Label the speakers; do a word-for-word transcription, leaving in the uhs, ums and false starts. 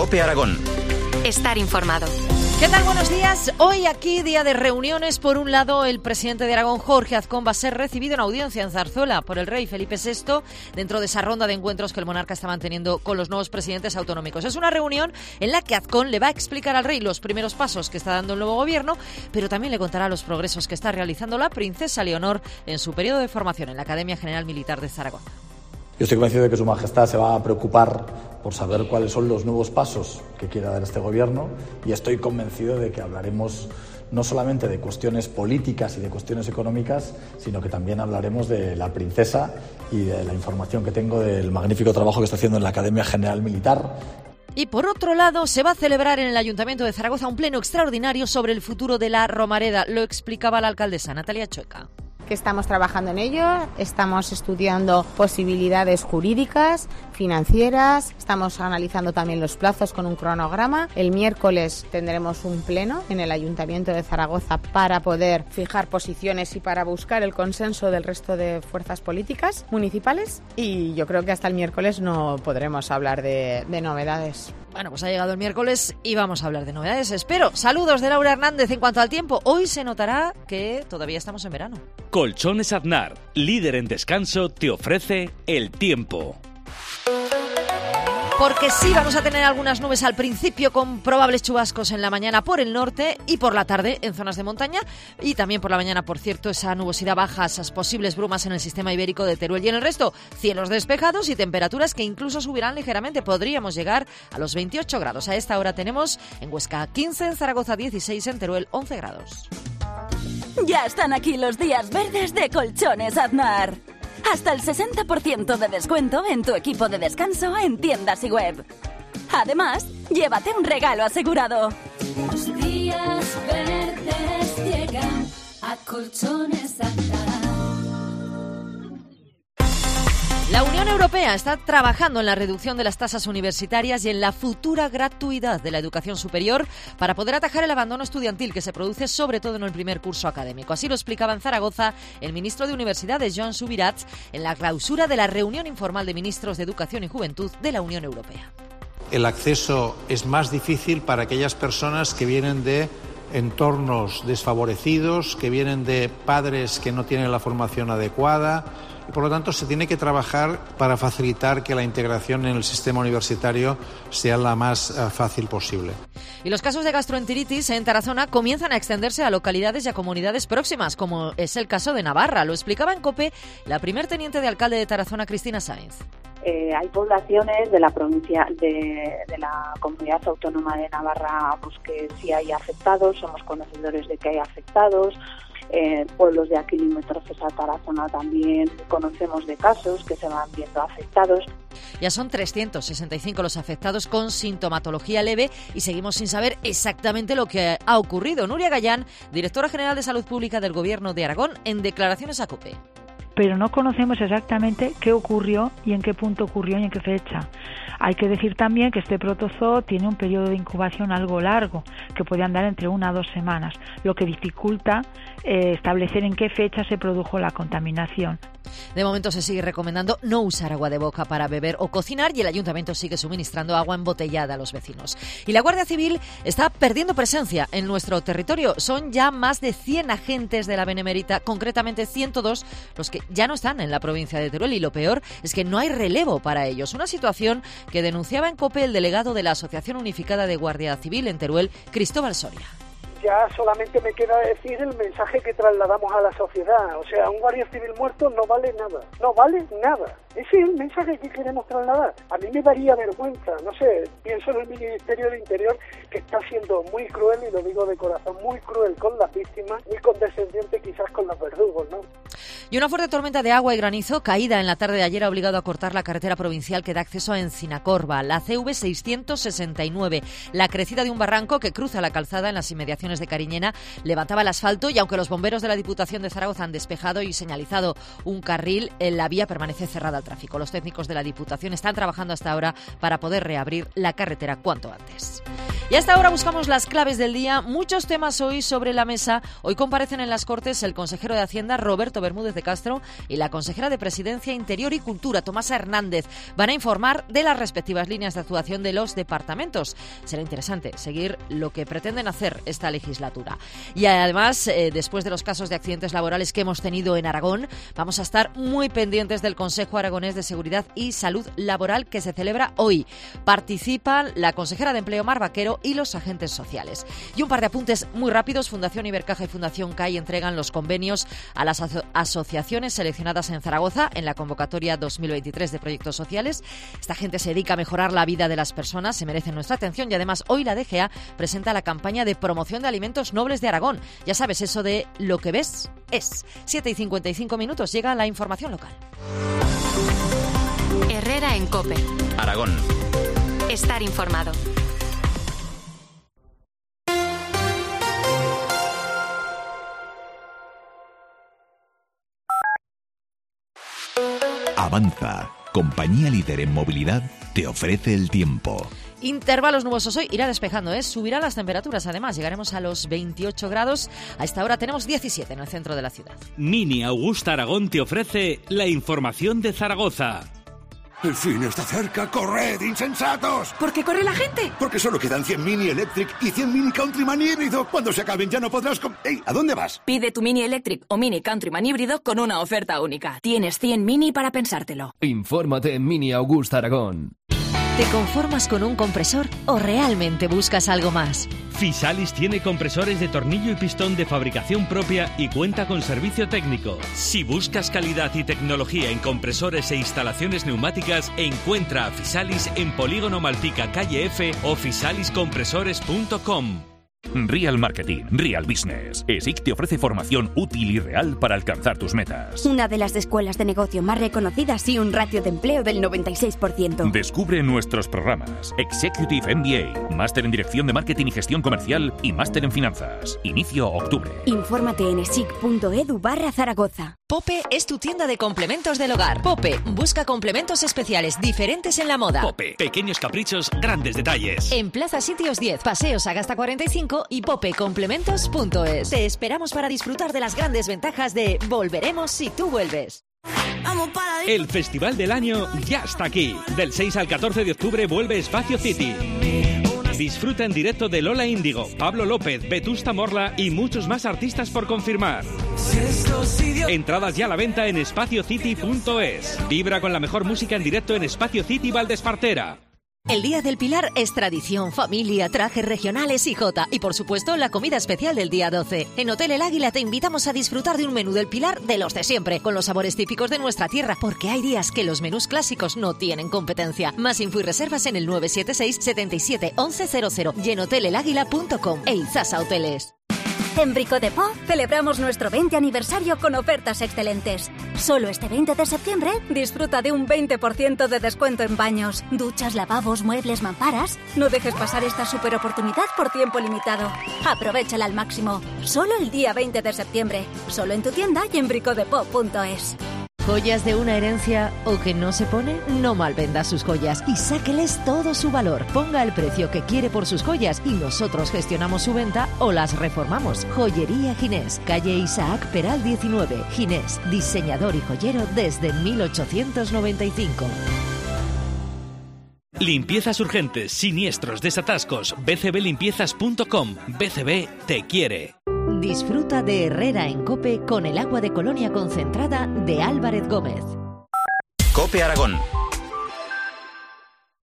Speaker 1: COPE Aragón.
Speaker 2: Estar informado.
Speaker 3: ¿Qué tal? Buenos días. Hoy aquí día de reuniones. Por un lado, el presidente de Aragón, Jorge Azcón, va a ser recibido en audiencia en Zarzuela por el rey Felipe sexto dentro de esa ronda de encuentros que el monarca está manteniendo con los nuevos presidentes autonómicos. Es una reunión en la que Azcón le va a explicar al rey los primeros pasos que está dando el nuevo gobierno, pero también le contará los progresos que está realizando la princesa Leonor en su periodo de formación en la Academia General Militar de Zaragoza.
Speaker 4: Yo estoy convencido de que Su Majestad se va a preocupar por saber cuáles son los nuevos pasos que quiere dar este gobierno, y estoy convencido de que hablaremos no solamente de cuestiones políticas y de cuestiones económicas, sino que también hablaremos de la princesa y de la información que tengo del magnífico trabajo que está haciendo en la Academia General Militar.
Speaker 3: Y por otro lado, se va a celebrar en el Ayuntamiento de Zaragoza un pleno extraordinario sobre el futuro de la Romareda. Lo explicaba la alcaldesa Natalia Chueca.
Speaker 5: Que estamos trabajando en ello, estamos estudiando posibilidades jurídicas, financieras, estamos analizando también los plazos con un cronograma. El miércoles tendremos un pleno en el Ayuntamiento de Zaragoza para poder fijar posiciones y para buscar el consenso del resto de fuerzas políticas municipales, y yo creo que hasta el miércoles no podremos hablar de, de novedades.
Speaker 3: Bueno, pues ha llegado el miércoles y vamos a hablar de novedades, espero. Saludos de Laura Hernández. En cuanto al tiempo, hoy se notará que todavía estamos en verano.
Speaker 6: Colchones Aznar, líder en descanso, te ofrece el tiempo.
Speaker 3: Porque sí, vamos a tener algunas nubes al principio con probables chubascos en la mañana por el norte y por la tarde en zonas de montaña, y también por la mañana, por cierto, esa nubosidad baja, esas posibles brumas en el sistema ibérico de Teruel, y en el resto cielos despejados y temperaturas que incluso subirán ligeramente. Podríamos llegar a los veintiocho grados. A esta hora tenemos en Huesca quince, en Zaragoza dieciséis, en Teruel once grados.
Speaker 7: Ya están aquí los días verdes de Colchones Aznar. Hasta el sesenta por ciento de descuento en tu equipo de descanso en tiendas y web. Además, llévate un regalo asegurado.
Speaker 8: Los días verdes llegan a Colchones Aznar.
Speaker 3: La Unión Europea está trabajando en la reducción de las tasas universitarias y en la futura gratuidad de la educación superior para poder atajar el abandono estudiantil que se produce sobre todo en el primer curso académico. Así lo explicaba en Zaragoza el ministro de Universidades, Joan Subirats, en la clausura de la reunión informal de ministros de Educación y Juventud de la Unión Europea.
Speaker 9: El acceso es más difícil para aquellas personas que vienen de entornos desfavorecidos, que vienen de padres que no tienen la formación adecuada. Y por lo tanto se tiene que trabajar para facilitar que la integración en el sistema universitario sea la más uh, fácil posible.
Speaker 3: Y los casos de gastroenteritis en Tarazona comienzan a extenderse a localidades y a comunidades próximas, como es el caso de Navarra. Lo explicaba en COPE la primer teniente de alcalde de Tarazona, Cristina Sáenz.
Speaker 10: Eh, hay poblaciones de la provincia de, de la comunidad autónoma de Navarra pues que sí hay afectados, somos conocedores de que hay afectados. Eh, pueblos de aquí limítrofes a Tarazona también conocemos de casos que se van viendo afectados.
Speaker 3: Ya son trescientos sesenta y cinco los afectados con sintomatología leve y seguimos sin saber exactamente lo que ha ocurrido. Nuria Gallán, directora general de Salud Pública del Gobierno de Aragón, en declaraciones a COPE.
Speaker 11: Pero no conocemos exactamente qué ocurrió y en qué punto ocurrió y en qué fecha. Hay que decir también que este protozoo tiene un periodo de incubación algo largo, que puede andar entre una a dos semanas, lo que dificulta eh, establecer en qué fecha se produjo la contaminación.
Speaker 3: De momento se sigue recomendando no usar agua de boca para beber o cocinar, y el ayuntamiento sigue suministrando agua embotellada a los vecinos. Y la Guardia Civil está perdiendo presencia en nuestro territorio. Son ya más de cien agentes de la Benemérita, concretamente ciento dos, los que ya no están en la provincia de Teruel, y lo peor es que no hay relevo para ellos. Una situación que denunciaba en COPE el delegado de la Asociación Unificada de Guardia Civil en Teruel, Cristóbal Soria.
Speaker 12: Ya solamente me queda decir el mensaje que trasladamos a la sociedad. O sea, un guardia civil muerto no vale nada. No vale nada. Ese es el mensaje que queremos trasladar. A mí me daría vergüenza. No sé, pienso en el Ministerio del Interior, que está siendo muy cruel, y lo digo de corazón, muy cruel con las víctimas, muy condescendiente quizás con los verdugos, ¿no?
Speaker 3: Y una fuerte tormenta de agua y granizo caída en la tarde de ayer ha obligado a cortar la carretera provincial que da acceso a Encinacorva, la C V seiscientos sesenta y nueve. La crecida de un barranco que cruza la calzada en las inmediaciones de Cariñena levantaba el asfalto, y aunque los bomberos de la Diputación de Zaragoza han despejado y señalizado un carril, la vía permanece cerrada al tráfico. Los técnicos de la Diputación están trabajando hasta ahora para poder reabrir la carretera cuanto antes. Y hasta ahora buscamos las claves del día. Muchos temas hoy sobre la mesa. Hoy comparecen en las Cortes el consejero de Hacienda, Roberto Bermúdez de Castro, y la consejera de Presidencia, Interior y Cultura, Tomasa Hernández. Van a informar de las respectivas líneas de actuación de los departamentos. Será interesante seguir lo que pretenden hacer esta legislatura. Y además, eh, después de los casos de accidentes laborales que hemos tenido en Aragón, vamos a estar muy pendientes del Consejo Aragonés de Seguridad y Salud Laboral que se celebra hoy. Participan la consejera de Empleo, Mar Vaquero, y los agentes sociales. Y un par de apuntes muy rápidos. Fundación Ibercaja y Fundación C A I entregan los convenios a las aso- asociaciones seleccionadas en Zaragoza en la convocatoria dos mil veintitrés de proyectos sociales. Esta gente se dedica a mejorar la vida de las personas, se merecen nuestra atención, y además hoy la D G A presenta la campaña de promoción de alimentos nobles de Aragón. Ya sabes, eso de lo que ves es. siete y cincuenta y cinco minutos, llega la información local.
Speaker 2: Herrera en COPE.
Speaker 6: Aragón.
Speaker 2: Estar informado.
Speaker 1: Avanza, compañía líder en movilidad, te ofrece el tiempo.
Speaker 3: Intervalos nubosos hoy, irá despejando, ¿eh? Subirán las temperaturas, además llegaremos a los veintiocho grados. A esta hora tenemos diecisiete en el centro de la ciudad.
Speaker 6: Mini Augusta Aragón te ofrece la información de Zaragoza.
Speaker 13: El fin está cerca, corred, insensatos.
Speaker 14: ¿Por qué corre la gente?
Speaker 13: Porque solo quedan cien Mini Electric y cien Mini Countryman híbrido. Cuando se acaben ya no podrás... Com- ¡Ey! ¿A dónde vas?
Speaker 14: Pide tu Mini Electric o Mini Countryman híbrido con una oferta única. Tienes cien Mini para pensártelo.
Speaker 15: Infórmate en Mini Augusta Aragón.
Speaker 3: ¿Te conformas con un compresor o realmente buscas algo más?
Speaker 6: Fisalis tiene compresores de tornillo y pistón de fabricación propia y cuenta con servicio técnico. Si buscas calidad y tecnología en compresores e instalaciones neumáticas, encuentra a Fisalis en Polígono Malpica, calle F o fisalis compresores punto com.
Speaker 16: Real Marketing, Real Business. E S I C te ofrece formación útil y real para alcanzar tus metas.
Speaker 17: Una de las escuelas de negocio más reconocidas y un ratio de empleo del noventa y seis por ciento.
Speaker 16: Descubre nuestros programas. Executive M B A, Máster en Dirección de Marketing y Gestión Comercial y Máster en Finanzas. Inicio octubre.
Speaker 17: Infórmate en esic punto edu barra Zaragoza.
Speaker 3: Pope es tu tienda de complementos del hogar. Pope busca complementos especiales diferentes en la moda.
Speaker 6: Pope, pequeños caprichos, grandes detalles.
Speaker 3: En Plaza Sitios diez, Paseo Sagasta cuarenta y cinco y pope complementos punto es. Te esperamos para disfrutar de las grandes ventajas de Volveremos si tú vuelves.
Speaker 6: El festival del año ya está aquí. Del seis al catorce de octubre vuelve Espacio City. Disfruta en directo de Lola Índigo, Pablo López, Vetusta Morla y muchos más artistas por confirmar. Entradas ya a la venta en espacio city punto es. Vibra con la mejor música en directo en Espacio City Valdespartera.
Speaker 3: El Día del Pilar es tradición, familia, trajes regionales y jota. Y por supuesto, la comida especial del día doce. En Hotel El Águila te invitamos a disfrutar de un menú del Pilar de los de siempre, con los sabores típicos de nuestra tierra, porque hay días que los menús clásicos no tienen competencia. Más info y reservas en el nueve siete seis, siete siete, once cero cero y en hotel el águila punto com e Izasa Hoteles.
Speaker 17: En Brico de Po celebramos nuestro veinte aniversario con ofertas excelentes. Solo este veinte de septiembre disfruta de un veinte por ciento de descuento en baños, duchas, lavabos, muebles, mamparas. No dejes pasar esta super oportunidad por tiempo limitado. Aprovéchala al máximo. Solo el día veinte de septiembre. Solo en tu tienda y en brico de po punto es.
Speaker 3: ¿Joyas de una herencia o que no se pone? No malvenda sus joyas y sáqueles todo su valor. Ponga el precio que quiere por sus joyas y nosotros gestionamos su venta o las reformamos. Joyería Ginés, calle Isaac Peral diecinueve. Ginés, diseñador y joyero desde mil ochocientos noventa y cinco.
Speaker 6: Limpiezas urgentes, siniestros, desatascos, b c b limpiezas punto com. B C B te quiere.
Speaker 3: Disfruta de Herrera en COPE con el agua de colonia concentrada de Álvarez Gómez.
Speaker 18: COPE Aragón.